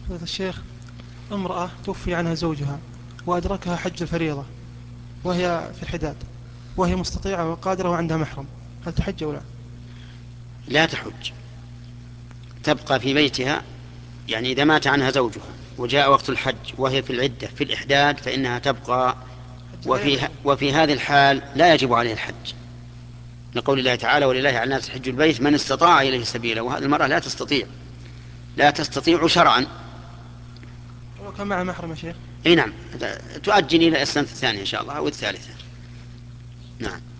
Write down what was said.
فضيلة الشيخ، امرأة توفي عنها زوجها وأدركها حج الفريضة وهي في الحداد، وهي مستطيعة وقادرة وعندها محرم، هل تحج أو لا؟ لا تحج، تبقى في بيتها. يعني إذا مات عنها زوجها وجاء وقت الحج وهي في العدة في الإحداد فإنها تبقى. حج فريضة يعني. وفي هذه الحال لا يجب عليه الحج، لقول الله تعالى: ولله على الناس حج البيت من استطاع إليه سبيلا. وهذه المرأة لا تستطيع، لا تستطيع شرعا. ولو كان معها محرم يا شيخ؟ اي نعم، تؤجل إلى السنة الثانية إن شاء الله أو الثالثة. نعم.